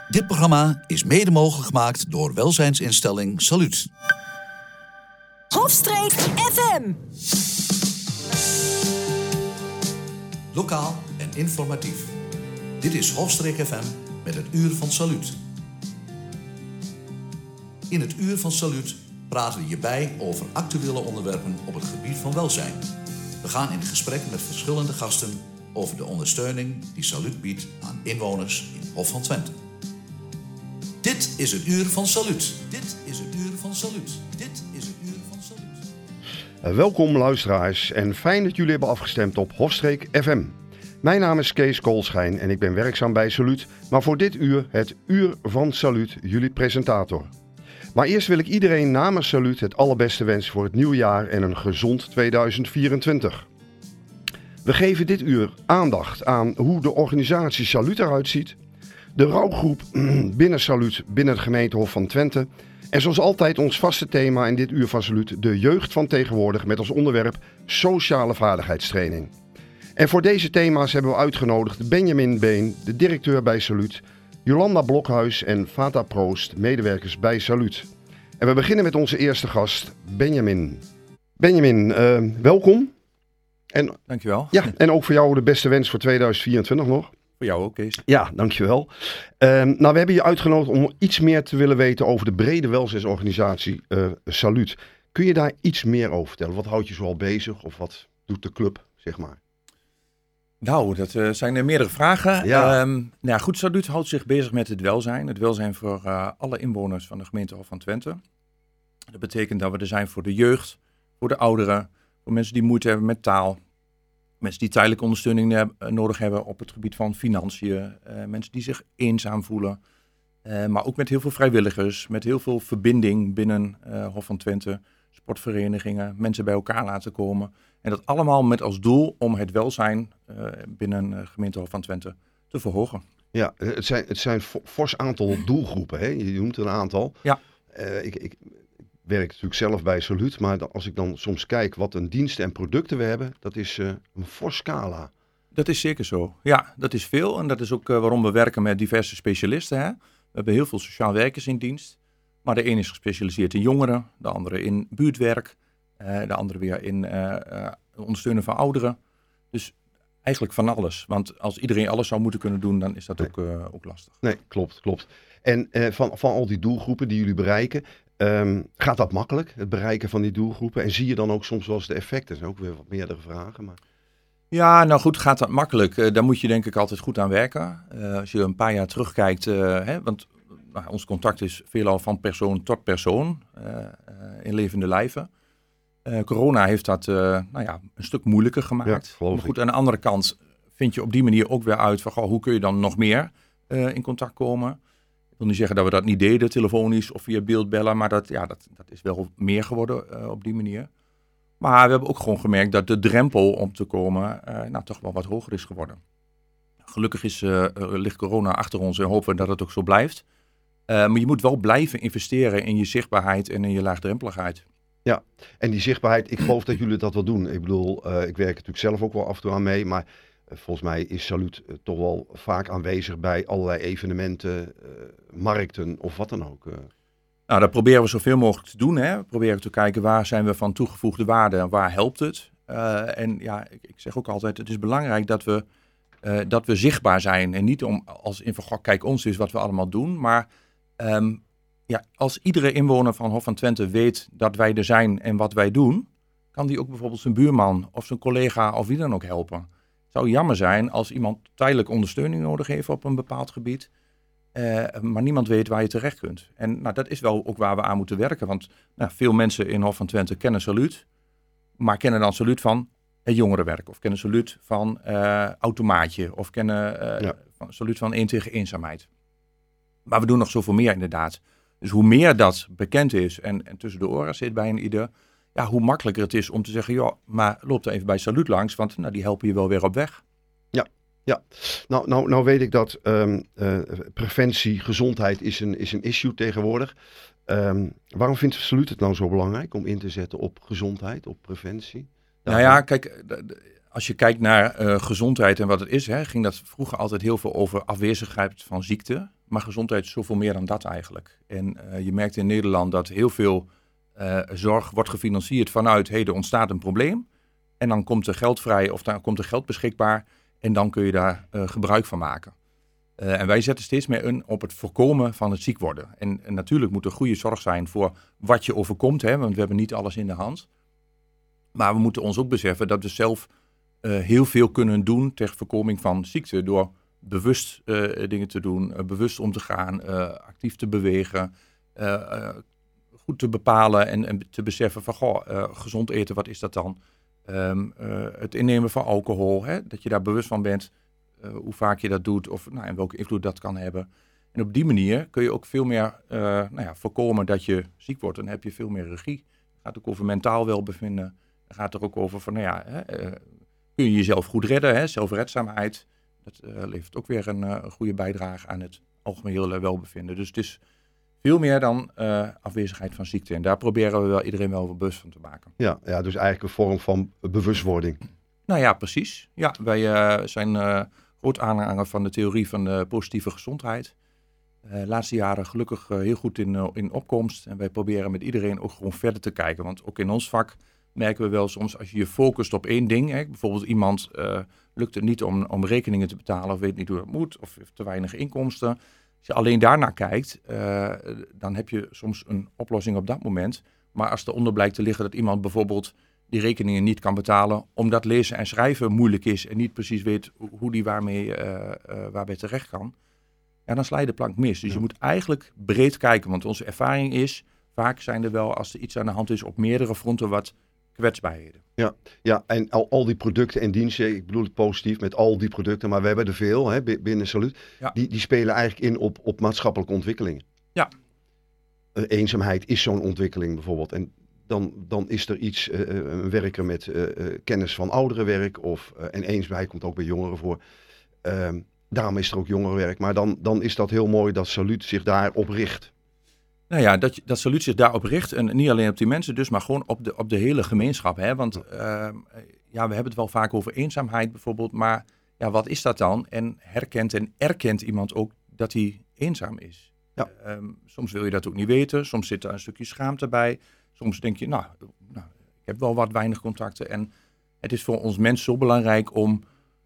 Dit programma is mede mogelijk gemaakt door welzijnsinstelling Saluut. Hofstreek FM. Lokaal en informatief. Dit is Hofstreek FM met het Uur van Saluut. In het Uur van Saluut praten we je bij over actuele onderwerpen op het gebied van welzijn. We gaan in gesprek met verschillende gasten over de ondersteuning die Saluut biedt aan inwoners in Hof van Twente. Dit is het Uur van Saluut. Dit is het Uur van Saluut. Dit is het Uur van Saluut. Welkom luisteraars en fijn dat jullie hebben afgestemd op Hofstreek FM. Mijn naam is Kees Koolschijn en ik ben werkzaam bij Saluut, maar voor dit uur het Uur van Saluut, jullie presentator. Maar eerst wil ik iedereen namens Saluut het allerbeste wensen voor het nieuwe jaar en een gezond 2024. We geven dit uur aandacht aan hoe de organisatie Saluut eruit ziet, de rouwgroep binnen Saluut, binnen de gemeente Hof van Twente en zoals altijd ons vaste thema in dit Uur van Saluut, de jeugd van tegenwoordig met als onderwerp sociale vaardigheidstraining. En voor deze thema's hebben we uitgenodigd Benjamin Been, de directeur bij Saluut, Jolanda Blokhuis en Fata Proost, medewerkers bij Saluut. En we beginnen met onze eerste gast, Benjamin. Benjamin, welkom. En, dankjewel. Ja, en ook voor jou de beste wens voor 2024 nog. Voor jou ook, Kees. Ja, dankjewel. Nou, we hebben je uitgenodigd om iets meer te willen weten over de brede welzijnsorganisatie Saluut. Kun je daar iets meer over vertellen? Wat houdt je zoal bezig of wat doet de club, zeg maar? Nou, dat zijn er meerdere vragen. Ja. Goed, Saluut houdt zich bezig met het welzijn. Het welzijn voor alle inwoners van de gemeente Hof van Twente. Dat betekent dat we er zijn voor de jeugd, voor de ouderen, voor mensen die moeite hebben met taal. Mensen die tijdelijke ondersteuning nodig hebben op het gebied van financiën. Mensen die zich eenzaam voelen. Maar ook met heel veel vrijwilligers, met heel veel verbinding binnen Hof van Twente. Sportverenigingen, mensen bij elkaar laten komen. En dat allemaal met als doel om het welzijn binnen gemeente Hof van Twente te verhogen. Ja, het zijn fors aantal doelgroepen, hè? Je noemt een aantal. Ja. Ik werk natuurlijk zelf bij Saluut, maar als ik dan soms kijk wat een diensten en producten we hebben, dat is een fors scala. Dat is zeker zo. Ja, dat is veel. En dat is ook waarom we werken met diverse specialisten. Hè? We hebben heel veel sociaal werkers in dienst. Maar de een is gespecialiseerd in jongeren, de andere in buurtwerk, de andere weer in ondersteunen van ouderen. Dus eigenlijk van alles. Want als iedereen alles zou moeten kunnen doen, dan is dat ook lastig. Nee, klopt. En van al die doelgroepen die jullie bereiken, gaat dat makkelijk, het bereiken van die doelgroepen? En zie je dan ook soms wel eens de effecten? Dat zijn ook weer wat meerdere vragen. Maar... Ja, nou goed, gaat dat makkelijk? Daar moet je denk ik altijd goed aan werken. Als je een paar jaar terugkijkt, want ons contact is veelal van persoon tot persoon, in levende lijven. Corona heeft dat een stuk moeilijker gemaakt. Ja, maar goed, aan de andere kant vind je op die manier ook weer uit van hoe kun je dan nog meer in contact komen. Ik wil niet zeggen dat we dat niet deden, telefonisch of via beeldbellen, maar dat is wel meer geworden op die manier. Maar we hebben ook gewoon gemerkt dat de drempel om te komen toch wel wat hoger is geworden. Gelukkig ligt corona achter ons en hopen we dat het ook zo blijft. Maar je moet wel blijven investeren in je zichtbaarheid en in je laagdrempeligheid. Ja, en die zichtbaarheid, ik geloof dat jullie dat wel doen. Ik bedoel, ik werk natuurlijk zelf ook wel af en toe aan mee, maar volgens mij is Saluut toch wel vaak aanwezig bij allerlei evenementen, markten of wat dan ook. Nou, dat proberen we zoveel mogelijk te doen. Hè. We proberen te kijken waar zijn we van toegevoegde waarde en waar helpt het. Ik zeg ook altijd, het is belangrijk dat we zichtbaar zijn. En niet om als in van, kijk ons is wat we allemaal doen. Maar als iedere inwoner van Hof van Twente weet dat wij er zijn en wat wij doen, kan die ook bijvoorbeeld zijn buurman of zijn collega of wie dan ook helpen. Het zou jammer zijn als iemand tijdelijk ondersteuning nodig heeft op een bepaald gebied, maar niemand weet waar je terecht kunt. En dat is wel ook waar we aan moeten werken. Want veel mensen in Hof van Twente kennen Saluut, maar kennen dan Saluut van het jongerenwerk. Of kennen Saluut van automaatje. Of kennen Saluut van 1 tegen eenzaamheid. Maar we doen nog zoveel meer inderdaad. Dus hoe meer dat bekend is en tussen de oren zit bij een ieder, hoe makkelijker het is om te zeggen, maar loop er even bij Saluut langs, want die helpen je wel weer op weg. Ja. Nou weet ik dat preventie, gezondheid is een issue tegenwoordig. Waarom vindt Saluut het nou zo belangrijk om in te zetten op gezondheid, op preventie? Kijk, als je kijkt naar gezondheid en wat het is, ging dat vroeger altijd heel veel over afwezigheid van ziekte. maar gezondheid is zoveel meer dan dat eigenlijk. En je merkt in Nederland dat heel veel zorg wordt gefinancierd vanuit, er ontstaat een probleem. En dan komt er geld vrij of dan komt er geld beschikbaar en dan kun je daar gebruik van maken. En wij zetten steeds meer in op het voorkomen van het ziek worden. En natuurlijk moet er goede zorg zijn voor wat je overkomt, want we hebben niet alles in de hand. Maar we moeten ons ook beseffen dat we zelf heel veel kunnen doen ter voorkoming van ziekte. Door bewust dingen te doen, bewust om te gaan, actief te bewegen, goed te bepalen en te beseffen van gezond eten, wat is dat dan? Het innemen van alcohol, dat je daar bewust van bent hoe vaak je dat doet of en welke invloed dat kan hebben. En op die manier kun je ook veel meer voorkomen dat je ziek wordt. Dan heb je veel meer regie. Het gaat ook over mentaal welbevinden. Het gaat er ook over van, kun je jezelf goed redden, zelfredzaamheid. Dat levert ook weer een goede bijdrage aan het algemene welbevinden. Dus het is veel meer dan afwezigheid van ziekte. En daar proberen we wel iedereen wel bewust van te maken. Ja, dus eigenlijk een vorm van bewustwording. Nou ja, precies. Ja, wij zijn groot aanhanger van de theorie van de positieve gezondheid. Laatste jaren gelukkig heel goed in opkomst. En wij proberen met iedereen ook gewoon verder te kijken. Want ook in ons vak merken we wel soms als je je focust op één ding. Bijvoorbeeld iemand lukt het niet om rekeningen te betalen of weet niet hoe dat moet. Of heeft te weinig inkomsten. Als je alleen daarnaar kijkt, dan heb je soms een oplossing op dat moment. Maar als eronder blijkt te liggen dat iemand bijvoorbeeld die rekeningen niet kan betalen, omdat lezen en schrijven moeilijk is en niet precies weet hoe die waarbij terecht kan, dan sla je de plank mis. Dus je moet eigenlijk breed kijken, want onze ervaring is, vaak zijn er wel, als er iets aan de hand is, op meerdere fronten wat kwetsbaarheden. Ja, en al die producten en diensten, ik bedoel het positief met al die producten, maar we hebben er veel binnen Salut, die spelen eigenlijk in op maatschappelijke ontwikkelingen. Ja. Eenzaamheid is zo'n ontwikkeling bijvoorbeeld. En dan is er iets, een werker met kennis van ouderenwerk en eenzaamheid komt ook bij jongeren voor. Daarom is er ook jongerenwerk. Maar dan is dat heel mooi dat Salut zich daarop richt. Nou ja, dat Salut zich daarop richt. En niet alleen op die mensen dus, maar gewoon op de hele gemeenschap. Want we hebben het wel vaak over eenzaamheid bijvoorbeeld. Maar wat is dat dan? En herkent en erkent iemand ook dat hij eenzaam is? Ja. Soms wil je dat ook niet weten. Soms zit er een stukje schaamte bij. Soms denk je, ik heb wel wat weinig contacten. En het is voor ons mens zo belangrijk om,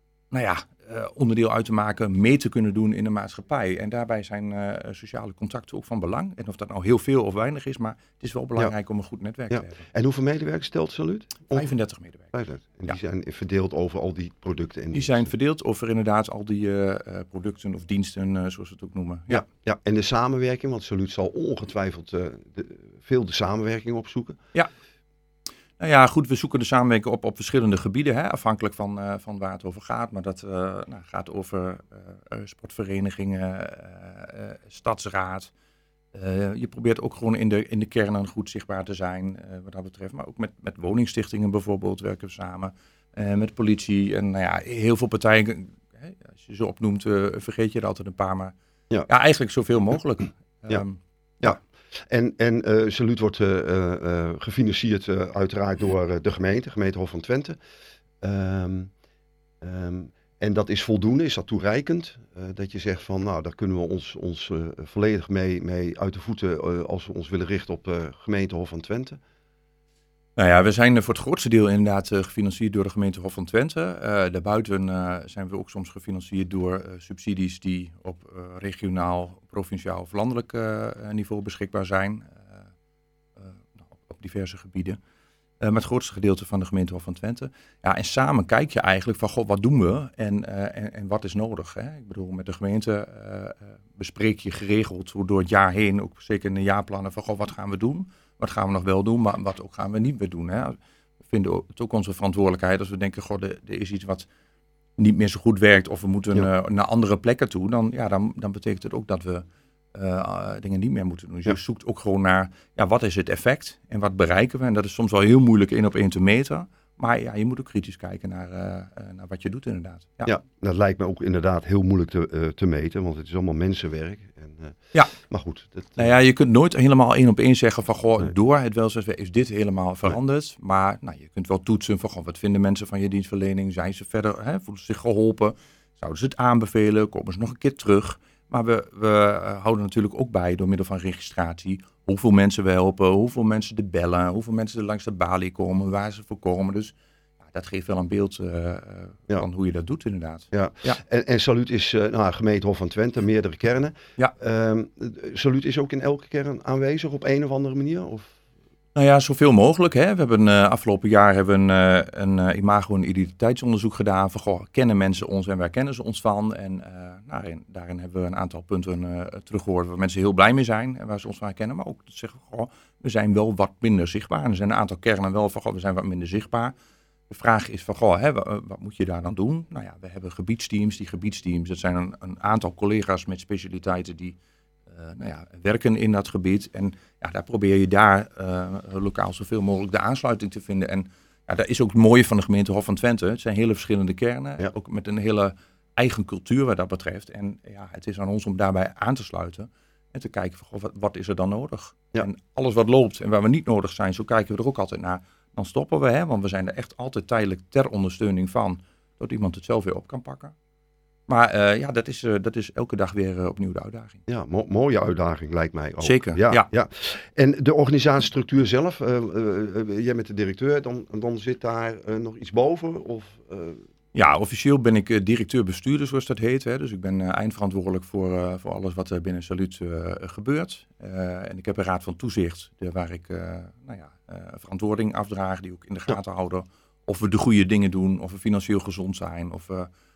onderdeel uit te maken, mee te kunnen doen in de maatschappij. En daarbij zijn sociale contacten ook van belang. En of dat nou heel veel of weinig is, maar het is wel belangrijk om een goed netwerk te hebben. En hoeveel medewerkers stelt Salut? 35 medewerkers. 35. En die zijn verdeeld over al die producten? Die zijn verdeeld over inderdaad al die producten of diensten, zoals we het ook noemen. Ja, en de samenwerking, want Salut zal ongetwijfeld veel de samenwerking opzoeken. Ja. Nou ja, goed, we zoeken de samenwerking op verschillende gebieden, afhankelijk van waar het over gaat. Maar dat gaat over sportverenigingen, stadsraad. Je probeert ook gewoon in de kernen goed zichtbaar te zijn wat dat betreft. Maar ook met woningstichtingen bijvoorbeeld werken we samen. Met politie en heel veel partijen. Als je ze opnoemt, vergeet je er altijd een paar. Maar eigenlijk zoveel mogelijk. En Salut wordt gefinancierd uiteraard door de gemeente Hof van Twente. En dat is voldoende, is dat toereikend? Dat je zegt van, daar kunnen we ons volledig mee uit de voeten als we ons willen richten op gemeente Hof van Twente? Nou ja, we zijn voor het grootste deel inderdaad gefinancierd door de gemeente Hof van Twente. Daarbuiten zijn we ook soms gefinancierd door subsidies die op regionaal, provinciaal of landelijk niveau beschikbaar zijn. Op diverse gebieden. Maar het grootste gedeelte van de gemeente Hof van Twente. Ja, en samen kijk je eigenlijk van, wat doen we en wat is nodig? Hè? Ik bedoel, met de gemeente bespreek je geregeld door het jaar heen, ook zeker in de jaarplannen, van wat gaan we doen? Wat gaan we nog wel doen, maar wat ook gaan we niet meer doen? Hè? We vinden het ook onze verantwoordelijkheid als we denken, er is iets wat niet meer zo goed werkt of we moeten naar andere plekken toe. Dan betekent het ook dat we dingen niet meer moeten doen. Dus je zoekt ook gewoon naar, wat is het effect en wat bereiken we? En dat is soms wel heel moeilijk 1 op 1 te meten. Maar je moet ook kritisch kijken naar wat je doet inderdaad. Ja, dat lijkt me ook inderdaad heel moeilijk te meten, want het is allemaal mensenwerk. Maar goed. Je kunt nooit helemaal 1 op 1 zeggen van, door het welzijnswerk is dit helemaal veranderd. Nee. Maar je kunt wel toetsen van, wat vinden mensen van je dienstverlening? Zijn ze verder, voelen ze zich geholpen? Zouden ze het aanbevelen? Komen ze nog een keer terug? Maar we houden natuurlijk ook bij, door middel van registratie, hoeveel mensen we helpen, hoeveel mensen er bellen, hoeveel mensen er langs de balie komen, waar ze voor komen. Dus dat geeft wel een beeld van hoe je dat doet inderdaad. Ja. En Salut is gemeente Hof van Twente, meerdere kernen. Ja. Salut is ook in elke kern aanwezig op een of andere manier? Of? Nou ja, zoveel mogelijk. Hè. We hebben afgelopen jaar een imago- en identiteitsonderzoek gedaan. Van, kennen mensen ons en waar kennen ze ons van? En daarin hebben we een aantal punten teruggehoord waar mensen heel blij mee zijn en waar ze ons van herkennen. Maar ook zeggen we zijn wel wat minder zichtbaar. En er zijn een aantal kernen wel van, we zijn wat minder zichtbaar. De vraag is van, wat moet je daar dan doen? Nou ja, we hebben gebiedsteams. Die gebiedsteams, dat zijn een aantal collega's met specialiteiten die werken in dat gebied. En daar probeer je lokaal zoveel mogelijk de aansluiting te vinden. En dat is ook het mooie van de gemeente Hof van Twente. Het zijn hele verschillende kernen, ook met een hele eigen cultuur wat dat betreft. En het is aan ons om daarbij aan te sluiten en te kijken van, wat is er dan nodig? Ja. En alles wat loopt en waar we niet nodig zijn, zo kijken we er ook altijd naar. Dan stoppen we, want we zijn er echt altijd tijdelijk ter ondersteuning van, dat iemand het zelf weer op kan pakken. Maar dat is elke dag weer opnieuw de uitdaging. Ja, mooie uitdaging lijkt mij ook. Zeker, ja. En de organisatiestructuur zelf, jij bent de directeur, dan zit daar nog iets boven? Of, Ja, officieel ben ik directeur-bestuurder, zoals dat heet. Hè. Dus ik ben eindverantwoordelijk voor alles wat er binnen Salut gebeurt. En ik heb een raad van toezicht, waar ik verantwoording afdraag, die ook in de gaten houden of we de goede dingen doen, of we financieel gezond zijn, of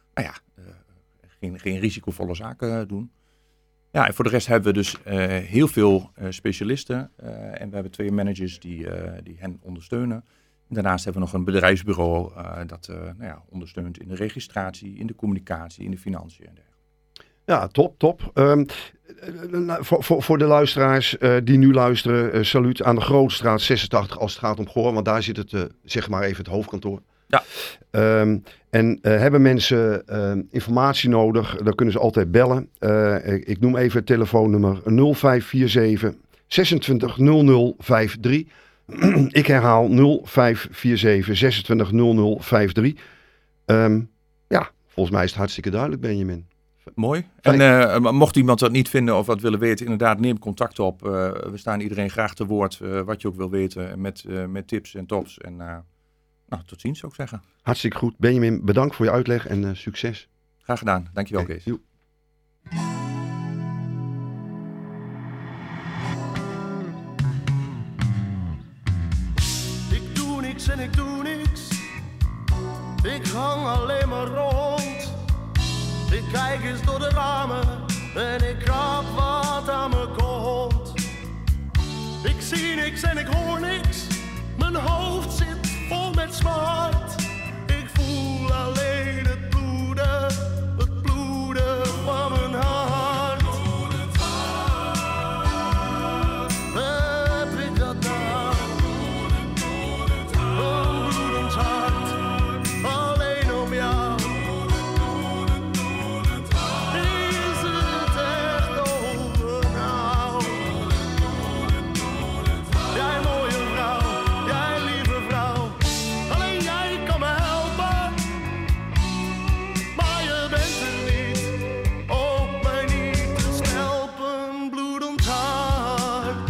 geen risicovolle zaken doen. Ja, en voor de rest hebben we dus heel veel specialisten en we hebben 2 managers die hen ondersteunen. Daarnaast hebben we nog een bedrijfsbureau dat ondersteunt in de registratie, in de communicatie, in de financiën en dergelijke. Ja, top. Voor de luisteraars die nu luisteren, Salut aan de Grootstraat 86 als het gaat om Goor, want daar zit het, zeg maar even het hoofdkantoor. Ja. Hebben mensen informatie nodig, dan kunnen ze altijd bellen. Ik noem even het telefoonnummer 0547 26 0053. Ik herhaal 0547 26 0053. Volgens mij is het hartstikke duidelijk, Benjamin. Mooi. En mocht iemand dat niet vinden of wat willen weten, inderdaad neem contact op. We staan iedereen graag te woord, wat je ook wil weten, met tips en tops. En tot ziens zou ik zeggen. Hartstikke goed. Benjamin, bedankt voor je uitleg en succes. Graag gedaan. Dankjewel, Kees. Jo. En ik doe niks, ik hang alleen maar rond. Ik kijk eens door de ramen en ik krap wat aan me komt. Ik zie niks en ik hoor niks, mijn hoofd zit vol met smart. Ik voel alleen het bloeden van mijn hart. Heb ik dat nou? Alleen om jou. Is het echt over nou? Jij mooie vrouw, jij lieve vrouw. Alleen jij kan me helpen. Maar je bent er niet. Ook mij niet te stelpen, bloedend hart.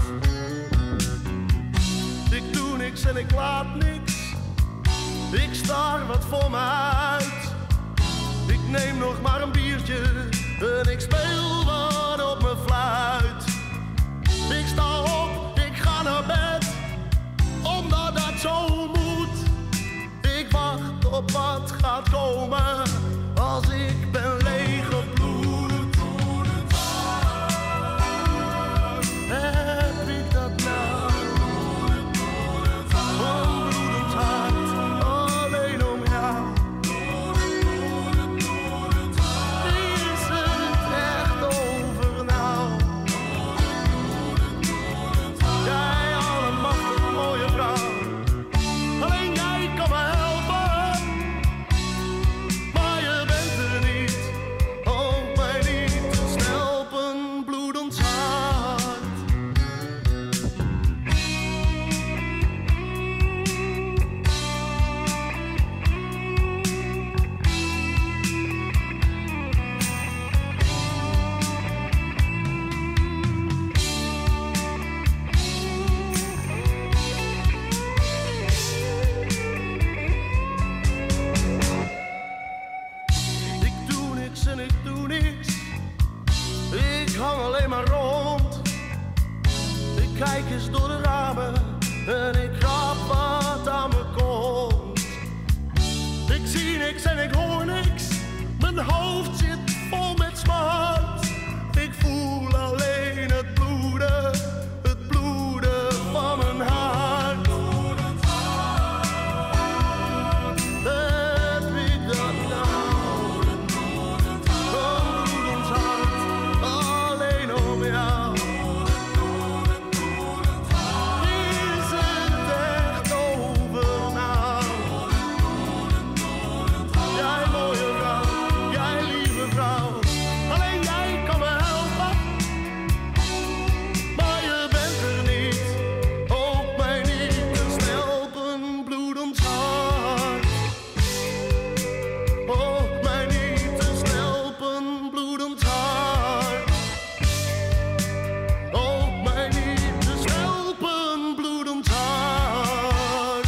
Ik doe niks en ik laat niks. Ik staar wat voor me uit. Ik neem nog maar een biertje en ik speel wat op mijn fluit. Ik sta op, ik ga naar bed, omdat dat zo moet. Ik wacht op wat gaat komen, als ik ben leeggebloed. Heb ik dat nou? en ik doe niks. Ik hang alleen maar rond. Ik kijk eens door de ramen en ik rap wat aan me komt. Ik zie niks en ik hoor niks. Mijn hoofd zit vol met smart. Ik voel alleen het bloeden van mijn hart. Heb ik dat nou? Een bloedend hart, alleen om jou. Is het echt over nou? Jij mooie vrouw, jij lieve vrouw. Alleen jij kan me helpen. Maar je bent er niet. Hoop mij niet te stelpen, bloedend hart. Hoop mij niet te stelpen, bloedend hart. Hoop mij niet te stelpen, bloedend hart.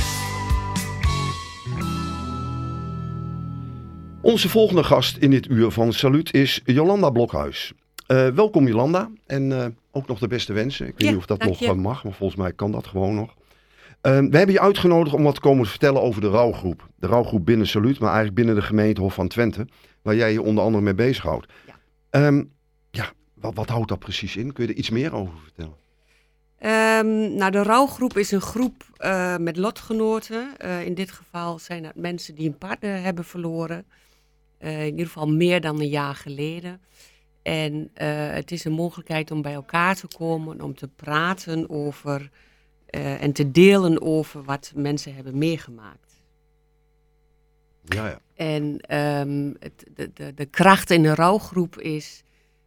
Onze volgende gast in dit uur van Saluut is Jolanda Blokhuis. Welkom Jolanda en ook nog de beste wensen. Ik weet niet of dat nog mag, maar volgens mij kan dat gewoon nog. We hebben je uitgenodigd om wat te komen vertellen over de rouwgroep. De rouwgroep binnen Saluut, maar eigenlijk binnen de gemeente Hof van Twente, waar jij je onder andere mee bezighoudt. Ja. Wat houdt dat precies in? Kun je er iets meer over vertellen? Nou, de rouwgroep is een groep met lotgenoten. In dit geval zijn dat mensen die een partner hebben verloren. In ieder geval meer dan een jaar geleden. En het is een mogelijkheid om bij elkaar te komen, om te praten over en te delen over wat mensen hebben meegemaakt. Ja. En de kracht in een rouwgroep is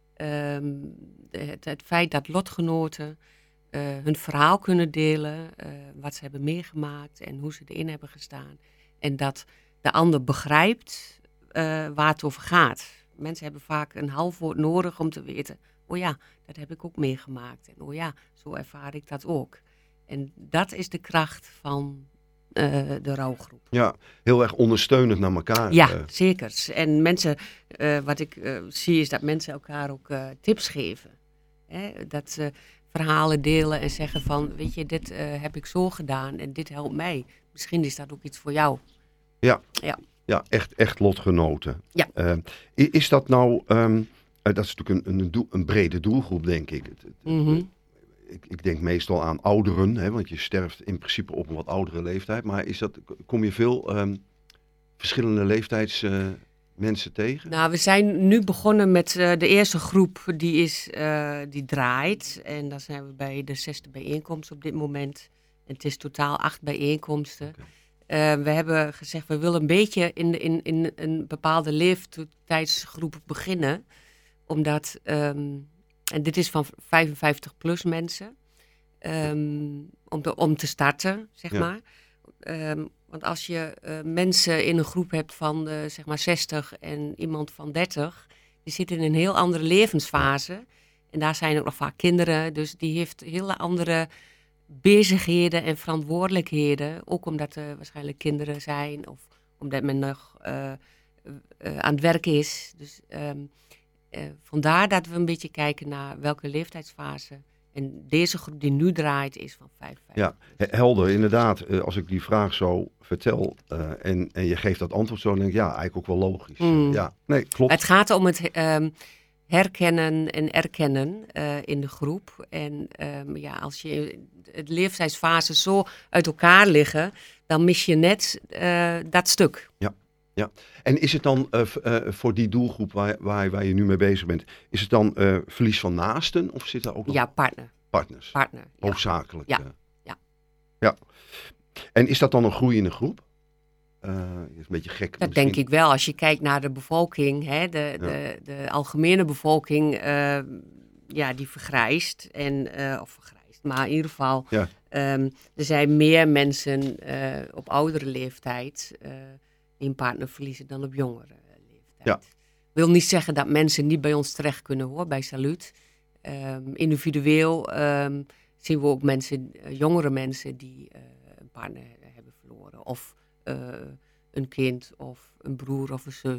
het feit dat lotgenoten hun verhaal kunnen delen, wat ze hebben meegemaakt en hoe ze erin hebben gestaan. En dat de ander begrijpt waar het over gaat. Mensen hebben vaak een half woord nodig om te weten, oh ja, dat heb ik ook meegemaakt. En oh ja, zo ervaar ik dat ook. En dat is de kracht van de rouwgroep. Ja, heel erg ondersteunend naar elkaar. Ja, zeker. En mensen, wat ik zie is dat mensen elkaar ook tips geven. Dat ze verhalen delen en zeggen van, weet je, dit heb ik zo gedaan en dit helpt mij. Misschien is dat ook iets voor jou. Ja, echt lotgenoten. Ja. Is dat nou, dat is natuurlijk een brede doelgroep, denk ik. Ik denk meestal aan ouderen, hè, want je sterft in principe op een wat oudere leeftijd. Maar kom je veel verschillende leeftijdsmensen tegen? Nou, we zijn nu begonnen met de eerste groep die draait. En dan zijn we bij de 6e bijeenkomst op dit moment. En het is totaal 8 bijeenkomsten. Okay. We hebben gezegd, we willen een beetje in een bepaalde leeftijdsgroep beginnen. Omdat, en dit is van 55 plus mensen, om te starten, zeg maar. Want als je mensen in een groep hebt van zeg maar 60 en iemand van 30, die zitten in een heel andere levensfase. En daar zijn ook nog vaak kinderen, dus die heeft hele andere bezigheden en verantwoordelijkheden. Ook omdat er waarschijnlijk kinderen zijn of omdat men nog aan het werk is. Dus vandaar dat we een beetje kijken naar welke leeftijdsfase. En deze groep die nu draait is van 55. Ja, helder, inderdaad. Als ik die vraag zo vertel en je geeft dat antwoord zo, dan denk ik, ja, eigenlijk ook wel logisch. Ja, nee, klopt. Het gaat om het herkennen en erkennen in de groep. En als je het leeftijdsfase zo uit elkaar liggen, dan mis je net dat stuk. Ja. En is het dan voor die doelgroep waar je nu mee bezig bent, is het dan verlies van naasten of zit daar ook nog... Ja, partners. Hoofdzakelijk. Ja. En is dat dan een groeiende groep? Is een beetje gek. Dat denk ik wel. Als je kijkt naar de bevolking, hè, de algemene bevolking, die vergrijst. Of vergrijst, maar in ieder geval, er zijn meer mensen op oudere leeftijd die een partner verliezen dan op jongere leeftijd. Ja. Wil niet zeggen dat mensen niet bij ons terecht kunnen, hoor, bij Saluut. Individueel zien we ook jongere mensen die een partner hebben verloren. Of een kind, of een broer of een zus.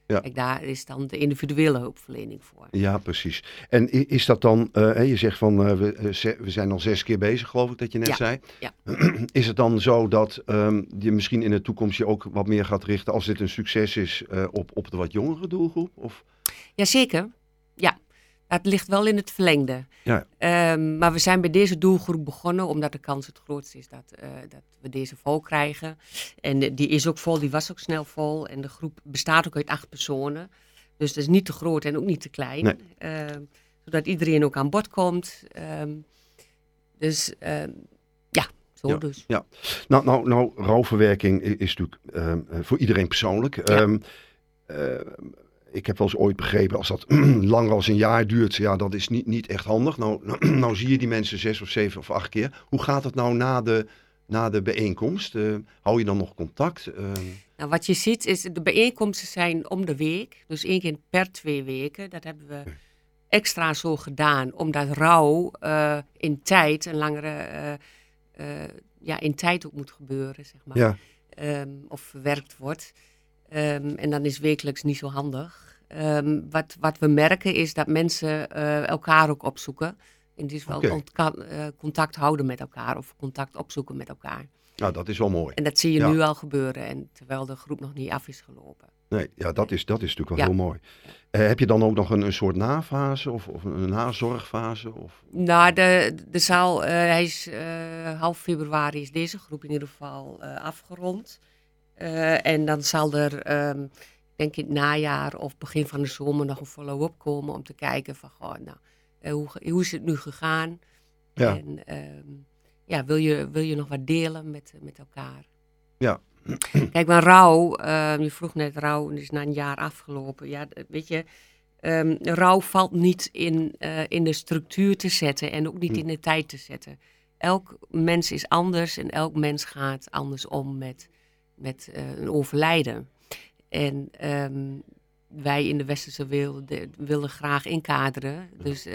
Ja. Kijk, daar is dan de individuele hulpverlening voor. Ja, precies. En is dat dan, je zegt van we zijn al 6 keer bezig, geloof ik dat je net zei. Ja. Is het dan zo dat je misschien in de toekomst je ook wat meer gaat richten, als dit een succes is, op de wat jongere doelgroep? Of? Jazeker, ja. Dat ligt wel in het verlengde. Ja. Maar we zijn bij deze doelgroep begonnen, omdat de kans het grootst is dat we deze vol krijgen. En die is ook vol, die was ook snel vol. En de groep bestaat ook uit 8 personen. Dus dat is niet te groot en ook niet te klein. Nee. Zodat iedereen ook aan bod komt. Dus. Ja. Nou, rouwverwerking is natuurlijk voor iedereen persoonlijk. Ja. Ik heb wel eens ooit begrepen, als dat langer als een jaar duurt, ja, dat is niet echt handig. Nou zie je die mensen 6 of 7 of 8 keer. Hoe gaat het nou na de bijeenkomst? Hou je dan nog contact? Nou, wat je ziet is, de bijeenkomsten zijn om de week. Dus 1 keer per 2 weken. Dat hebben we extra zo gedaan, omdat rouw in tijd, een langere... in tijd ook moet gebeuren, zeg maar. Ja. Of verwerkt wordt. En dan is wekelijks niet zo handig. Wat we merken is dat mensen elkaar ook opzoeken. En dus wel contact houden met elkaar of contact opzoeken met elkaar. Nou, dat is wel mooi. En dat zie je nu al gebeuren, en terwijl de groep nog niet af is gelopen. Nee, ja, dat is natuurlijk wel heel mooi. Heb je dan ook nog een soort nafase of een nazorgfase? Of? Nou, de zaal, hij is half februari is deze groep in ieder geval afgerond. En dan zal er, denk ik, in het najaar of begin van de zomer nog een follow-up komen om te kijken van, hoe is het nu gegaan? Ja. En wil je nog wat delen met elkaar? Ja. Kijk, maar rouw, je vroeg net rouw, is na een jaar afgelopen. Ja, weet je, rouw valt niet in de structuur te zetten en ook niet in de tijd te zetten. Elk mens is anders en elk mens gaat anders om met een overlijden. En wij in de westerse wereld willen graag inkaderen. Dus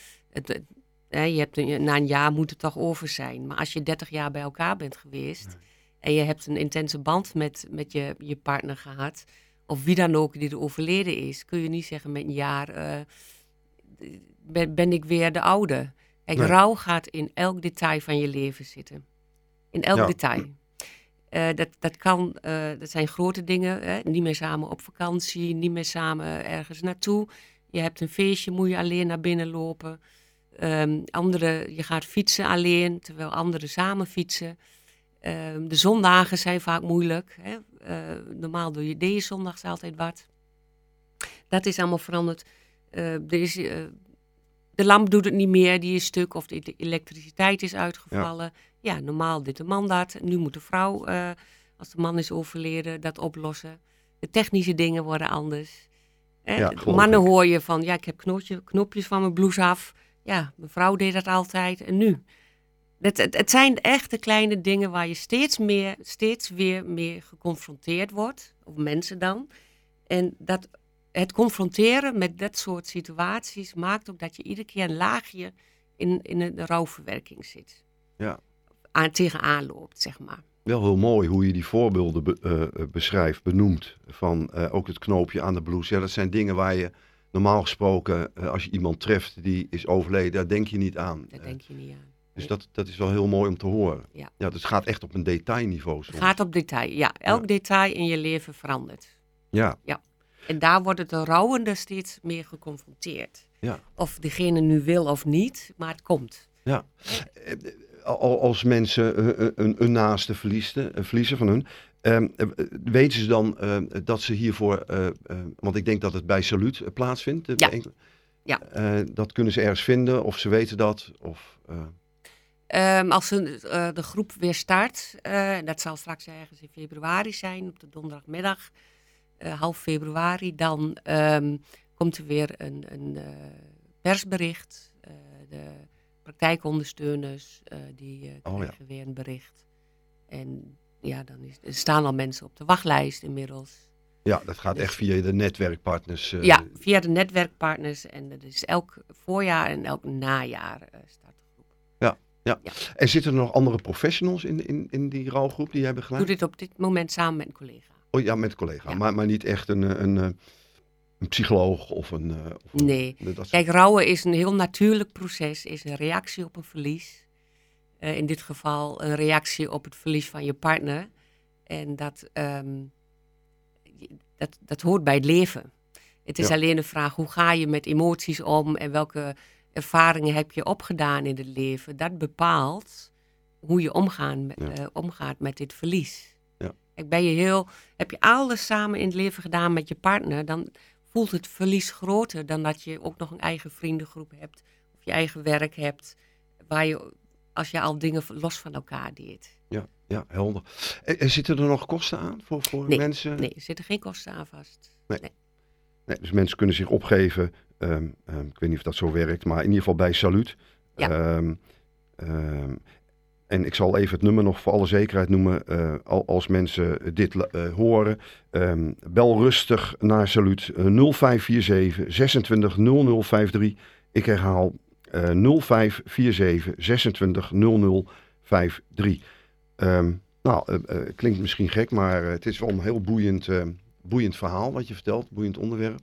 na een jaar moet het toch over zijn. Maar als je 30 jaar bij elkaar bent geweest en je hebt een intense band met je partner gehad, of wie dan ook die er overleden is, kun je niet zeggen met een jaar ben ik weer de oude. Kijk, rouw gaat in elk detail van je leven zitten. In elk detail. Dat zijn grote dingen. Hè? Niet meer samen op vakantie, niet meer samen ergens naartoe. Je hebt een feestje, moet je alleen naar binnen lopen. Je gaat fietsen alleen, terwijl anderen samen fietsen. De zondagen zijn vaak moeilijk. Hè? Normaal doe je deze zondags altijd wat. Dat is allemaal veranderd. De lamp doet het niet meer, die is stuk, of de elektriciteit is uitgevallen. Ja, normaal dit de man dat. Nu moet de vrouw, als de man is overleden, dat oplossen. De technische dingen worden anders. Mannen hoor je van, ik heb knopjes van mijn blouse af. Ja, mijn vrouw deed dat altijd. En nu? Het zijn echt de kleine dingen waar je steeds weer meer geconfronteerd wordt. Of mensen dan. En het confronteren met dat soort situaties maakt ook dat je iedere keer een laagje in de rouwverwerking zit. Ja. Tegenaan loopt, zeg maar. Wel heel mooi hoe je die voorbeelden beschrijft, benoemt. Van ook het knoopje aan de blouse. Ja, dat zijn dingen waar je normaal gesproken, als je iemand treft die is overleden, daar denk je niet aan. Daar denk je niet aan. Dus dat is wel heel mooi om te horen. Ja. Ja, dus het gaat echt op een detailniveau. Soms. Het gaat op detail, ja. Elk detail in je leven verandert. Ja. En daar worden de rouwenden steeds meer geconfronteerd. Ja. Of diegene nu wil of niet, maar het komt. Ja. Als mensen een naaste verliezen van hun, weten ze dan dat ze hiervoor, want ik denk dat het bij Salut plaatsvindt. Ja. Dat kunnen ze ergens vinden of ze weten dat? Of, als de groep weer start, dat zal straks ergens in februari zijn, op de donderdagmiddag, half februari, dan komt er weer een persbericht. De praktijkondersteuners, die krijgen weer een bericht. En dan staan al mensen op de wachtlijst inmiddels. Ja, dat gaat echt via de netwerkpartners. Via de netwerkpartners. En dat is elk voorjaar en elk najaar start de groep. Ja. En zitten er nog andere professionals in die rouwgroep die jij begeleidt? Ik doe dit op dit moment samen met een collega. Oh ja, met een collega. Ja. Maar niet echt een een psycholoog of een... Nee. Dat soort... Kijk, rouwen is een heel natuurlijk proces, is een reactie op een verlies. In dit geval een reactie op het verlies van je partner. En dat hoort bij het leven. Het is alleen een vraag, hoe ga je met emoties om en welke ervaringen heb je opgedaan in het leven? Dat bepaalt hoe je omgaat met dit verlies. Ja. Kijk, heb je alles samen in het leven gedaan met je partner, dan voelt het verlies groter dan dat je ook nog een eigen vriendengroep hebt of je eigen werk hebt, als je al dingen los van elkaar deed. Ja, helder. En zitten er nog kosten aan voor mensen? Nee, er zitten geen kosten aan vast. Nee, dus mensen kunnen zich opgeven. Ik weet niet of dat zo werkt, maar in ieder geval bij Saluut. Ja. En ik zal even het nummer nog voor alle zekerheid noemen. Als mensen dit horen, bel rustig naar Saluut 0547 26 0053. Ik herhaal 0547 26 0053. Klinkt misschien gek, maar het is wel een heel boeiend verhaal wat je vertelt. Boeiend onderwerp.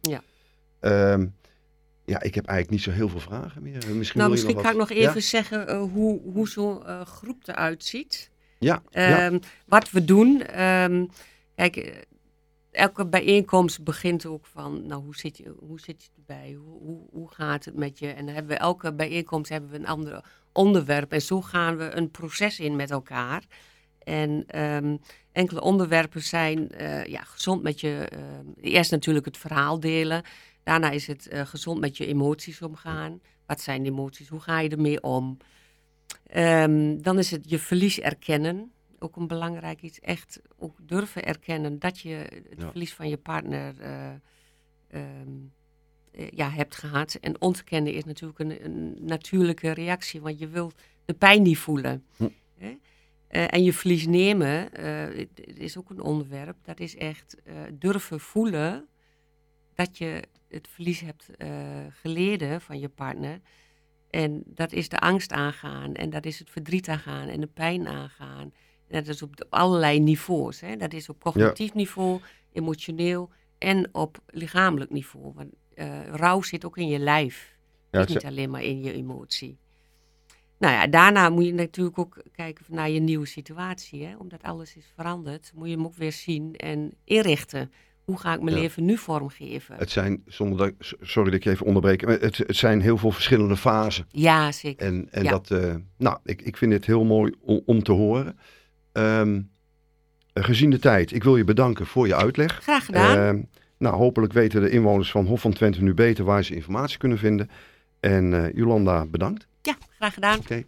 Ja. Ik heb eigenlijk niet zo heel veel vragen meer. Misschien kan ik nog even zeggen hoe zo'n groep eruit ziet. Ja. Wat we doen. Kijk, elke bijeenkomst begint ook van, hoe zit je erbij? Hoe gaat het met je? En dan hebben we elke bijeenkomst een ander onderwerp. En zo gaan we een proces in met elkaar. En enkele onderwerpen zijn gezond met je... eerst natuurlijk het verhaal delen. Daarna is het gezond met je emoties omgaan. Wat zijn emoties? Hoe ga je ermee om? Dan is het je verlies erkennen. Ook een belangrijk iets. Echt ook durven erkennen dat je het verlies van je partner hebt gehad. En ontkennen is natuurlijk een natuurlijke reactie. Want je wilt de pijn niet voelen. En je verlies nemen is ook een onderwerp. Dat is echt durven voelen dat je het verlies hebt geleden van je partner. En dat is de angst aangaan. En dat is het verdriet aangaan. En de pijn aangaan. En dat is op allerlei niveaus. Hè. Dat is op cognitief niveau, emotioneel en op lichamelijk niveau. Want rouw zit ook in je lijf. Niet alleen maar in je emotie. Nou ja, daarna moet je natuurlijk ook kijken naar je nieuwe situatie. Hè? Omdat alles is veranderd, moet je hem ook weer zien en inrichten. Hoe ga ik mijn leven nu vormgeven? Het zijn, sorry dat ik je even onderbreek, het zijn heel veel verschillende fasen. Ja, zeker. En dat, ik vind het heel mooi om te horen. Gezien de tijd, ik wil je bedanken voor je uitleg. Graag gedaan. Hopelijk weten de inwoners van Hof van Twente nu beter waar ze informatie kunnen vinden. En Jolanda, bedankt. Ja, graag gedaan. Oké.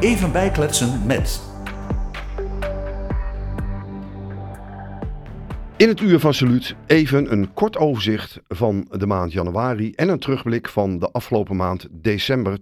even bijkletsen met... In het uur van Saluut even een kort overzicht van de maand januari en een terugblik van de afgelopen maand december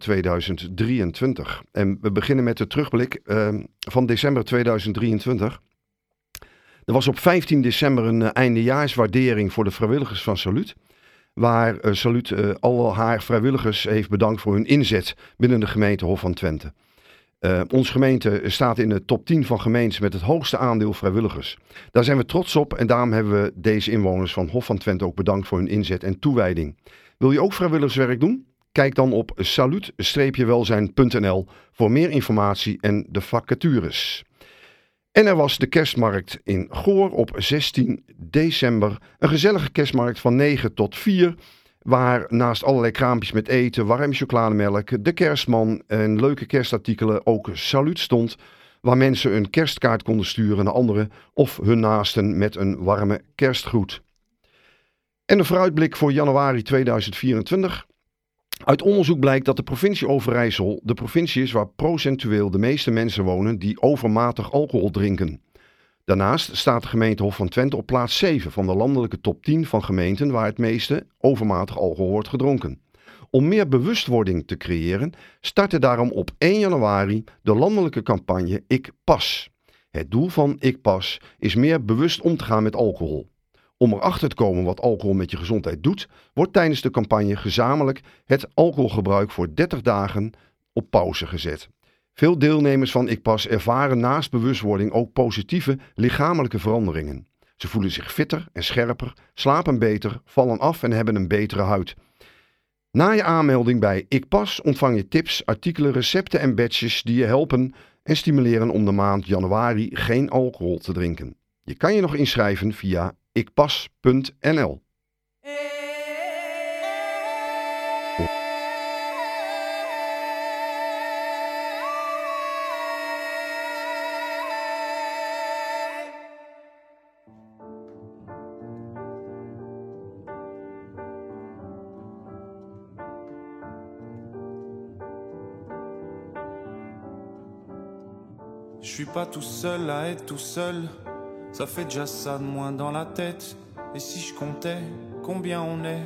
2023. En we beginnen met de terugblik van december 2023. Er was op 15 december een eindejaarswaardering voor de vrijwilligers van Saluut. Waar Saluut al haar vrijwilligers heeft bedankt voor hun inzet binnen de gemeente Hof van Twente. Onze gemeente staat in de top 10 van gemeentes met het hoogste aandeel vrijwilligers. Daar zijn we trots op en daarom hebben we deze inwoners van Hof van Twente ook bedankt voor hun inzet en toewijding. Wil je ook vrijwilligerswerk doen? Kijk dan op saluut-welzijn.nl voor meer informatie en de vacatures. En er was de kerstmarkt in Goor op 16 december. Een gezellige kerstmarkt van 9 tot 4. Waar naast allerlei kraampjes met eten, warme chocolademelk, de kerstman en leuke kerstartikelen ook Saluut stond. Waar mensen een kerstkaart konden sturen naar anderen of hun naasten met een warme kerstgroet. En de vooruitblik voor januari 2024. Uit onderzoek blijkt dat de provincie Overijssel de provincie is waar procentueel de meeste mensen wonen die overmatig alcohol drinken. Daarnaast staat de gemeente Hof van Twente op plaats 7 van de landelijke top 10 van gemeenten waar het meeste overmatig alcohol wordt gedronken. Om meer bewustwording te creëren startte daarom op 1 januari de landelijke campagne Ik Pas. Het doel van Ik Pas is meer bewust om te gaan met alcohol. Om erachter te komen wat alcohol met je gezondheid doet, wordt tijdens de campagne gezamenlijk het alcoholgebruik voor 30 dagen op pauze gezet. Veel deelnemers van Ik Pas ervaren naast bewustwording ook positieve lichamelijke veranderingen. Ze voelen zich fitter en scherper, slapen beter, vallen af en hebben een betere huid. Na je aanmelding bij Ik Pas ontvang je tips, artikelen, recepten en badges die je helpen en stimuleren om de maand januari geen alcohol te drinken. Je kan je nog inschrijven via ikpas.nl. Je suis pas tout seul à être tout seul, ça fait déjà ça de moins dans la tête. Et si je comptais combien on est?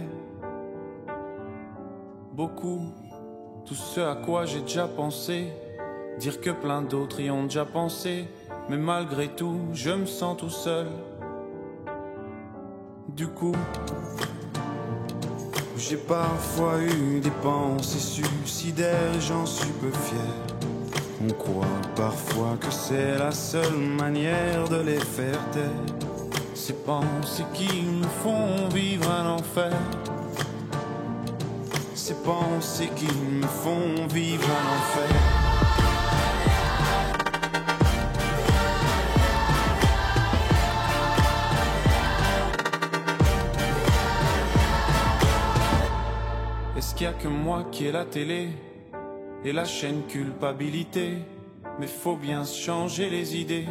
Beaucoup, tout ce à quoi j'ai déjà pensé, dire que plein d'autres y ont déjà pensé, mais malgré tout, je me sens tout seul. Du coup, j'ai parfois eu des pensées suicidaires, j'en suis peu fier. On croit parfois que c'est la seule manière de les faire taire. Ces pensées qui me font vivre un enfer. Ces pensées qui me font vivre un enfer. Est-ce qu'il y a que moi qui ai la télé et la chaîne culpabilité? Mais faut bien se changer les idées.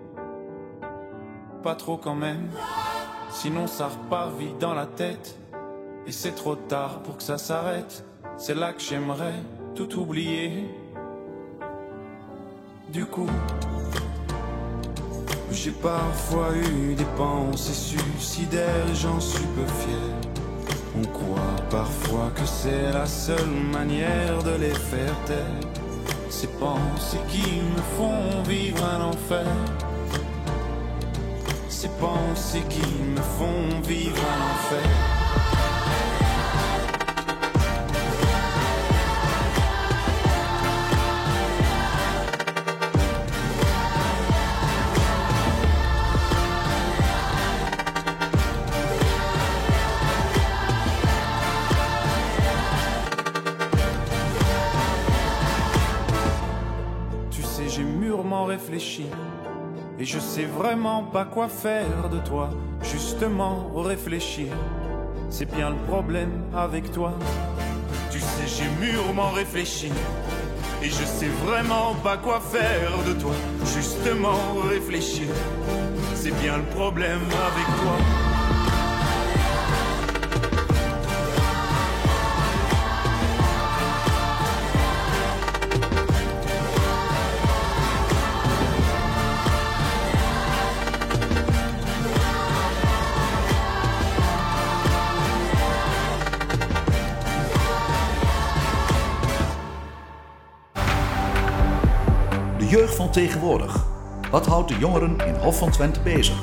Pas trop quand même, sinon ça repart vite dans la tête. Et c'est trop tard pour que ça s'arrête. C'est là que j'aimerais tout oublier. Du coup, j'ai parfois eu des pensées suicidaires, j'en suis peu fier. On croit parfois que c'est la seule manière de les faire taire. Ces pensées qui me font vivre un enfer. Ces pensées qui me font vivre un enfer. Réfléchi, et je sais vraiment pas quoi faire de toi. Justement réfléchir, c'est bien le problème avec toi. Tu sais, j'ai mûrement réfléchi, et je sais vraiment pas quoi faire de toi. Justement réfléchir, c'est bien le problème avec toi. jeugd van tegenwoordig. Wat houdt de jongeren in Hof van Twente bezig?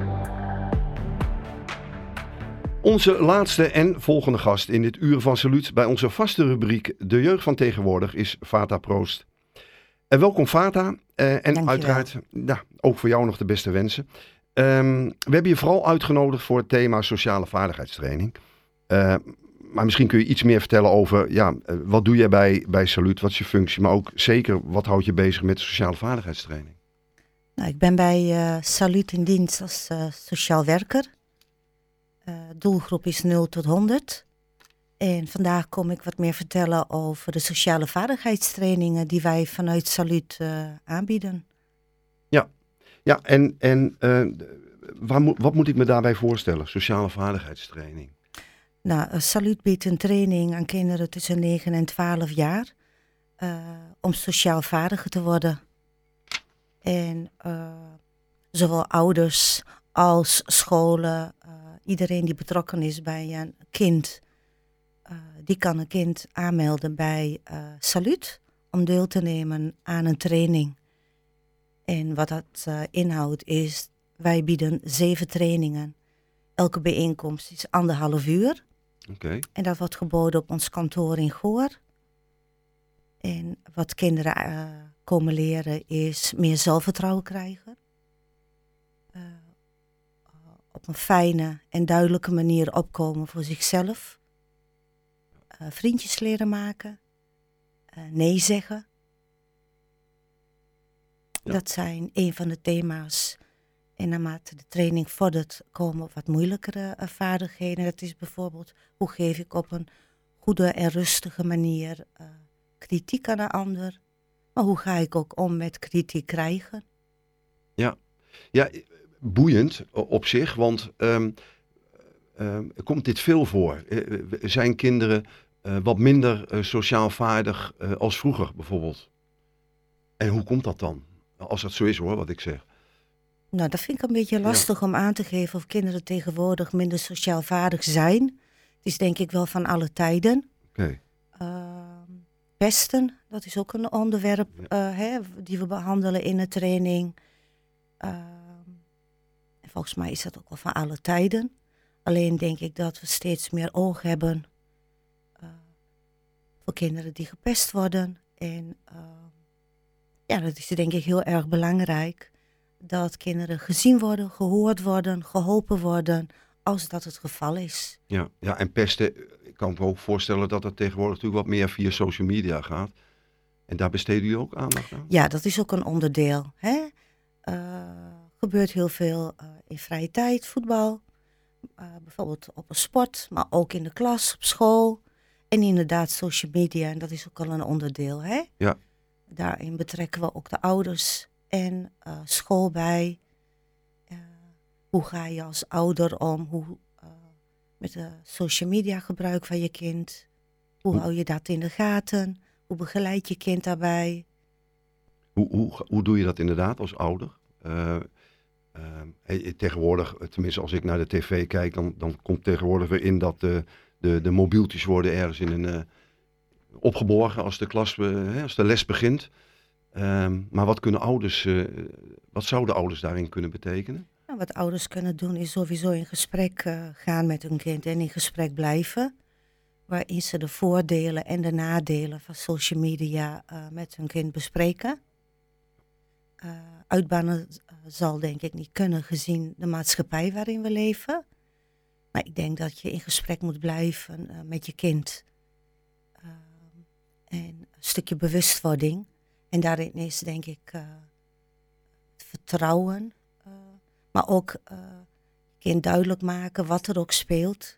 Onze laatste en volgende gast in dit uur van Saluut bij onze vaste rubriek De Jeugd van Tegenwoordig is Vata Proost. Welkom Vata en Dankjewel. Uiteraard ook voor jou nog de beste wensen. We hebben je vooral uitgenodigd voor het thema sociale vaardigheidstraining. Maar misschien kun je iets meer vertellen over wat doe jij bij Saluut, wat is je functie, maar ook zeker wat houdt je bezig met sociale vaardigheidstraining? Nou, ik ben bij Saluut in dienst als sociaal werker. Doelgroep is 0 tot 100. En vandaag kom ik wat meer vertellen over de sociale vaardigheidstrainingen die wij vanuit Saluut aanbieden. Ja, en wat moet ik me daarbij voorstellen, sociale vaardigheidstraining? Nou, Saluut biedt een training aan kinderen tussen 9 en 12 jaar om sociaal vaardiger te worden. En zowel ouders als scholen, iedereen die betrokken is bij een kind, die kan een kind aanmelden bij Saluut om deel te nemen aan een training. En wat dat inhoudt is, wij bieden 7 trainingen. Elke bijeenkomst is 1,5 uur. Okay. En dat wordt geboden op ons kantoor in Goor. En wat kinderen komen leren is meer zelfvertrouwen krijgen. Op een fijne en duidelijke manier opkomen voor zichzelf. Vriendjes leren maken. Nee zeggen. Ja. Dat zijn een van de thema's. En naarmate de training vordert komen wat moeilijkere vaardigheden. Dat is bijvoorbeeld, hoe geef ik op een goede en rustige manier kritiek aan een ander. Maar hoe ga ik ook om met kritiek krijgen? Ja, boeiend op zich, want komt dit veel voor? Zijn kinderen wat minder sociaal vaardig als vroeger bijvoorbeeld? En hoe komt dat dan? Als dat zo is hoor, wat ik zeg. Nou, dat vind ik een beetje lastig om aan te geven of kinderen tegenwoordig minder sociaal vaardig zijn. Het is denk ik wel van alle tijden. Okay. Pesten, dat is ook een onderwerp die we behandelen in de training. En volgens mij is dat ook wel van alle tijden. Alleen denk ik dat we steeds meer oog hebben voor kinderen die gepest worden. En dat is denk ik heel erg belangrijk. Dat kinderen gezien worden, gehoord worden, geholpen worden, als dat het geval is. Ja, en pesten, ik kan me ook voorstellen dat het tegenwoordig natuurlijk wat meer via social media gaat. En daar besteden jullie ook aandacht aan? Ja, dat is ook een onderdeel. Gebeurt heel veel in vrije tijd, voetbal, bijvoorbeeld op een sport, maar ook in de klas, op school. En inderdaad social media, en dat is ook al een onderdeel. Hè? Ja. Daarin betrekken we ook de ouders en school bij. Hoe ga je als ouder om met de social media gebruik van je kind? Hoe hou je dat in de gaten? Hoe begeleid je kind daarbij? Hoe doe je dat inderdaad als ouder? Tegenwoordig, tenminste als ik naar de tv kijk, dan komt tegenwoordig weer in dat de mobieltjes worden ergens opgeborgen als de les begint. Maar wat kunnen ouders, wat zouden ouders daarin kunnen betekenen? Nou, wat ouders kunnen doen is sowieso in gesprek gaan met hun kind en in gesprek blijven. Waarin ze de voordelen en de nadelen van social media met hun kind bespreken. Uitbannen zal denk ik niet kunnen gezien de maatschappij waarin we leven. Maar ik denk dat je in gesprek moet blijven met je kind. En een stukje bewustwording. En daarin is denk ik het vertrouwen. Maar ook kind duidelijk maken wat er ook speelt.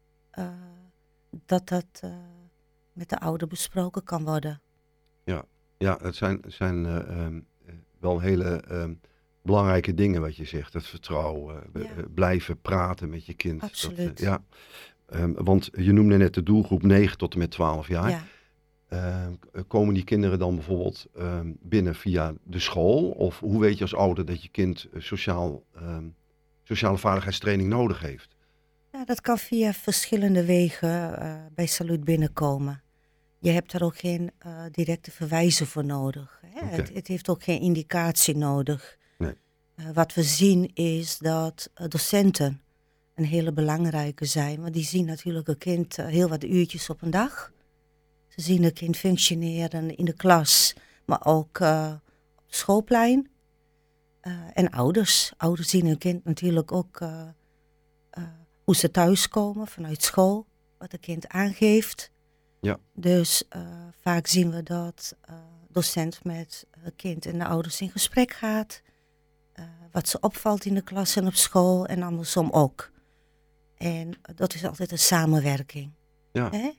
Dat met de ouder besproken kan worden. Ja, het zijn wel hele belangrijke dingen wat je zegt. Het vertrouwen, blijven praten met je kind. Absoluut. Want je noemde net de doelgroep 9 tot en met 12 jaar. Ja. Komen die kinderen dan bijvoorbeeld binnen via de school? Of hoe weet je als ouder dat je kind sociale vaardigheidstraining nodig heeft? Ja, dat kan via verschillende wegen bij Saluut binnenkomen. Je hebt daar ook geen directe verwijzen voor nodig. Hè? Oké. Het heeft ook geen indicatie nodig. Nee. Wat we zien is dat docenten een hele belangrijke zijn. Want die zien natuurlijk een kind heel wat uurtjes op een dag. Ze zien een kind functioneren in de klas, maar ook op het schoolplein. En ouders. Ouders zien hun kind natuurlijk ook hoe ze thuiskomen vanuit school. Wat het kind aangeeft. Ja. Dus vaak zien we dat docent met het kind en de ouders in gesprek gaat. Wat ze opvalt in de klas en op school en andersom ook. En dat is altijd een samenwerking. Ja. Hè?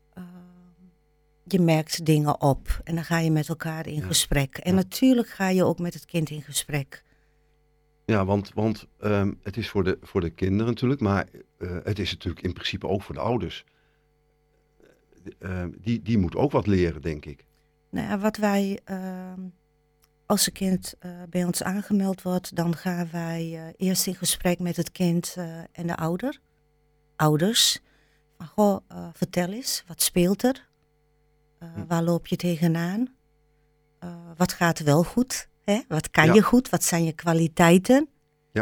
Je merkt dingen op en dan ga je met elkaar in gesprek. En natuurlijk ga je ook met het kind in gesprek. Ja, want het is voor de kinderen natuurlijk, maar het is natuurlijk in principe ook voor de ouders. Die moet ook wat leren, denk ik. Nou ja, wat wij, als een kind bij ons aangemeld wordt, dan gaan wij eerst in gesprek met het kind en de ouders. Maar goh, vertel eens, wat speelt er? Waar loop je tegenaan? Wat gaat wel goed? Hè? Wat kan je goed? Wat zijn je kwaliteiten? Ja.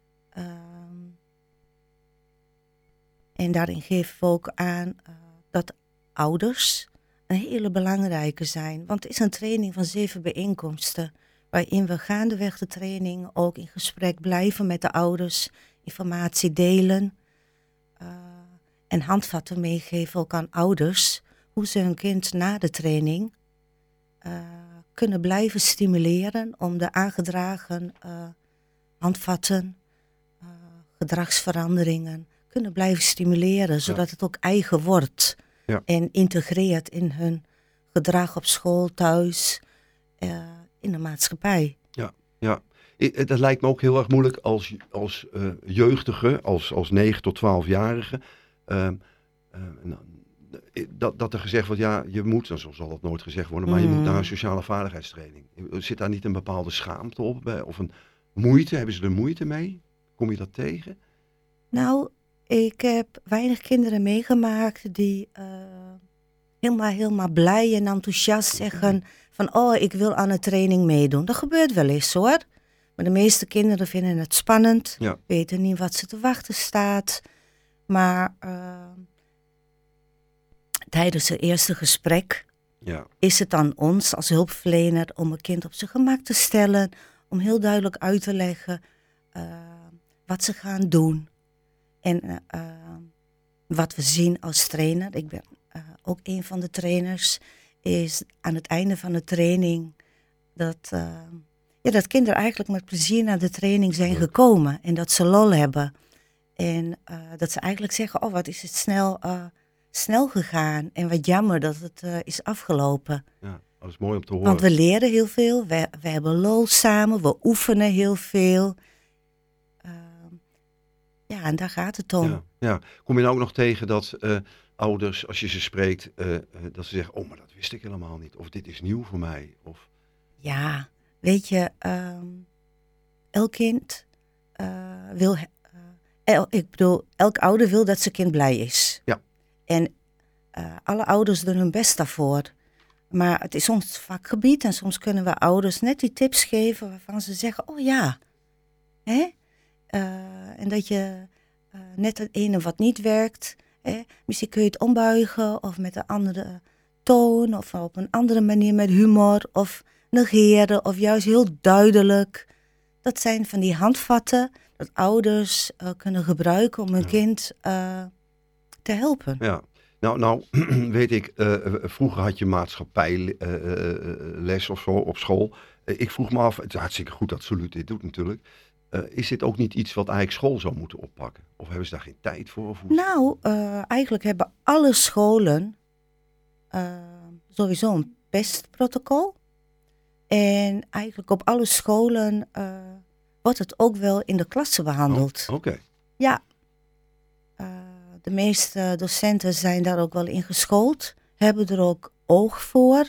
En daarin geven we ook aan dat ouders een hele belangrijke zijn. Want het is een training van 7 bijeenkomsten. Waarin we gaandeweg de training ook in gesprek blijven met de ouders. Informatie delen. En handvatten meegeven ook aan ouders. Hoe ze hun kind na de training kunnen blijven stimuleren om de aangedragen handvatten, gedragsveranderingen kunnen blijven stimuleren, zodat het ook eigen wordt en integreert in hun gedrag op school, thuis, in de maatschappij. Ja. Dat lijkt me ook heel erg moeilijk als jeugdige, als 9 tot 12-jarige. Dat er gezegd wordt, ja, je moet, zo zal dat nooit gezegd worden, maar je moet naar een sociale vaardigheidstraining. Zit daar niet een bepaalde schaamte op? Of een moeite? Hebben ze er moeite mee? Kom je dat tegen? Nou, ik heb weinig kinderen meegemaakt die helemaal blij en enthousiast zeggen van, oh, ik wil aan een training meedoen. Dat gebeurt wel eens hoor. Maar de meeste kinderen vinden het spannend, weten niet wat ze te wachten staat. Maar tijdens het eerste gesprek is het aan ons als hulpverlener om een kind op zijn gemak te stellen. Om heel duidelijk uit te leggen wat ze gaan doen. En wat we zien als trainer, ik ben ook een van de trainers, is aan het einde van de training dat kinderen eigenlijk met plezier naar de training zijn gekomen. En dat ze lol hebben. En dat ze eigenlijk zeggen, oh wat is het snel gegaan. En wat jammer dat het is afgelopen. Ja, dat is mooi om te horen. Want we leren heel veel, we hebben lol samen, we oefenen heel veel. En daar gaat het om. Ja. Kom je nou ook nog tegen dat ouders, als je ze spreekt, dat ze zeggen, oh, maar dat wist ik helemaal niet. Of dit is nieuw voor mij. Of... Ja, weet je, elk kind wil, elk ouder wil dat zijn kind blij is. Ja. En alle ouders doen hun best daarvoor. Maar het is ons vakgebied en soms kunnen we ouders net die tips geven waarvan ze zeggen, oh ja, hè? En dat je net het ene wat niet werkt, misschien kun je het ombuigen of met een andere toon of op een andere manier met humor of negeren of juist heel duidelijk. Dat zijn van die handvatten dat ouders kunnen gebruiken om hun kind te helpen. Ja, nou weet ik, vroeger had je maatschappijles of zo op school. Ik vroeg me af, het is hartstikke goed dat Salut dit doet natuurlijk. Is dit ook niet iets wat eigenlijk school zou moeten oppakken? Of hebben ze daar geen tijd voor? Of hoe? Nou, eigenlijk hebben alle scholen sowieso een pestprotocol. En eigenlijk op alle scholen wordt het ook wel in de klassen behandeld. Oh, oké. Ja. De meeste docenten zijn daar ook wel in geschoold. Hebben er ook oog voor.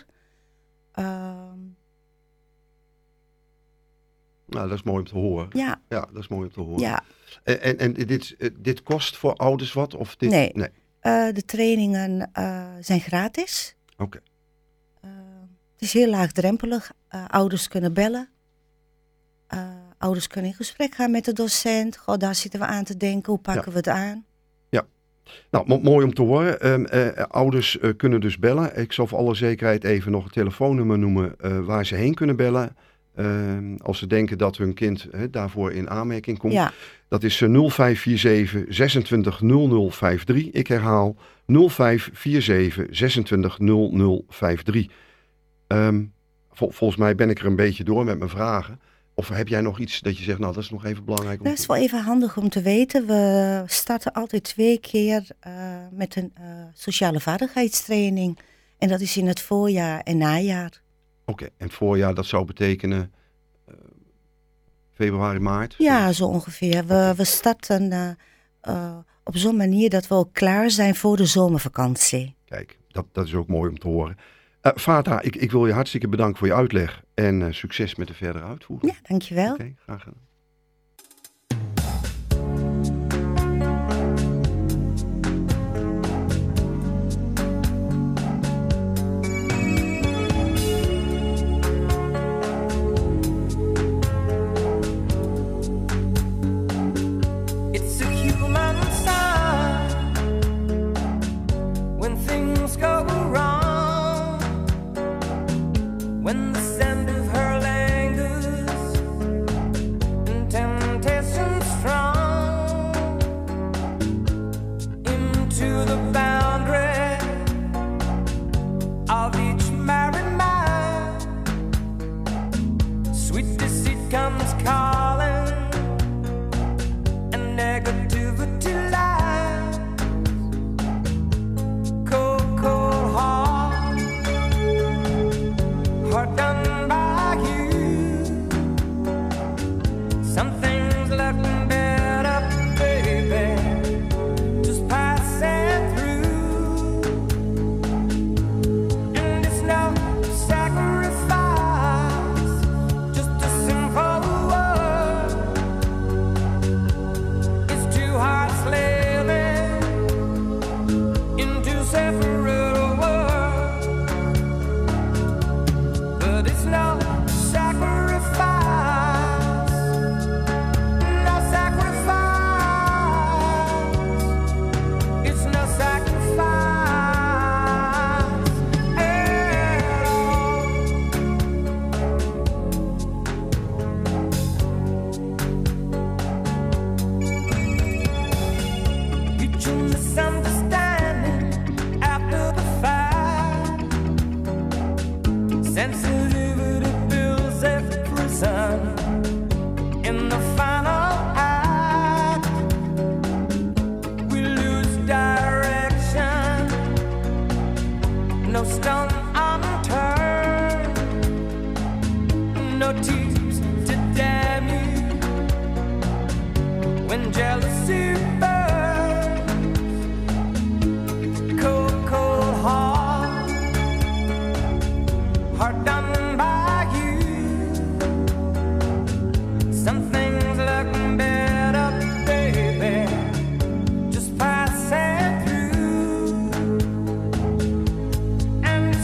Nou, dat is mooi om te horen. Ja. Ja, dat is mooi om te horen. Ja. En dit kost voor ouders wat? Of dit? Nee. De trainingen zijn gratis. Oké. Het is heel laagdrempelig. Ouders kunnen bellen. Ouders kunnen in gesprek gaan met de docent. Goh, daar zitten we aan te denken. Hoe pakken we het aan? Ja. Nou, mooi om te horen. Ouders kunnen dus bellen. Ik zal voor alle zekerheid even nog een telefoonnummer noemen waar ze heen kunnen bellen. Als ze denken dat hun kind daarvoor in aanmerking komt. Ja. Dat is 0547 26 0053. Ik herhaal 0547 26 0053. Volgens mij ben ik er een beetje door met mijn vragen. Of heb jij nog iets dat je zegt, nou dat is nog even belangrijk? Dat is wel even handig om te weten. We starten altijd 2 keer met een sociale vaardigheidstraining. En dat is in het voorjaar en najaar. Oké, en het voorjaar dat zou betekenen februari, maart? Ja, zo ongeveer. We starten op zo'n manier dat we ook klaar zijn voor de zomervakantie. Kijk, dat is ook mooi om te horen. Fata, ik wil je hartstikke bedanken voor je uitleg en succes met de verdere uitvoering. Ja, dankjewel. Oké, graag gedaan. And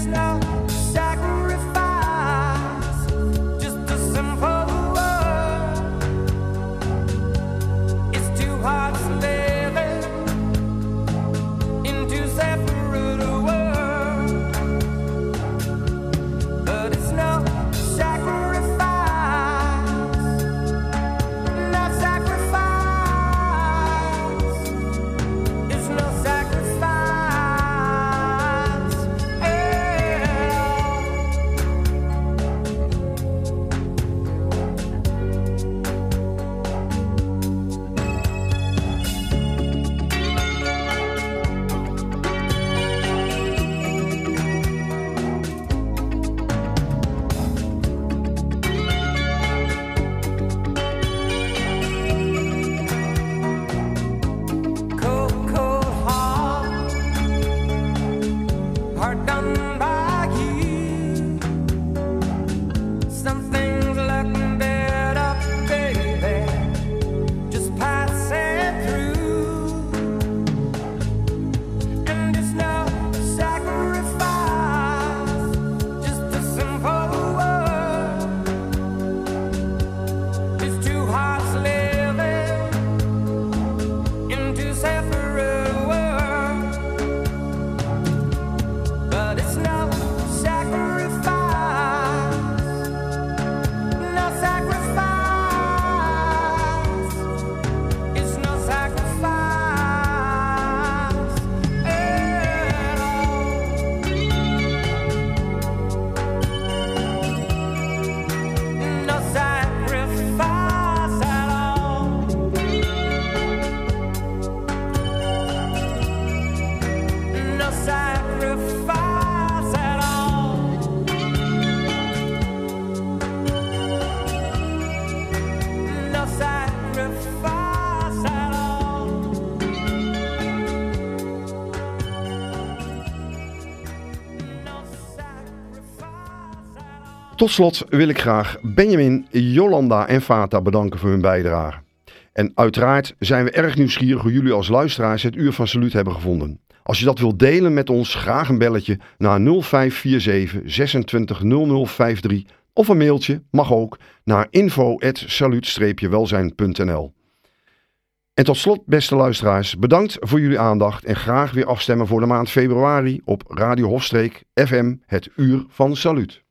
sacrifice at all. No sacrifice at all. No sacrifice at all. Tot slot wil ik graag Benjamin, Jolanda en Fata bedanken voor hun bijdrage. En uiteraard zijn we erg nieuwsgierig hoe jullie als luisteraars het Uur van Saluut hebben gevonden. Als je dat wilt delen met ons, graag een belletje naar 0547 26 0053 of een mailtje, mag ook, naar info@saluut-welzijn.nl. En tot slot, beste luisteraars, bedankt voor jullie aandacht en graag weer afstemmen voor de maand februari op Radio Hofstreek FM, het Uur van Saluut.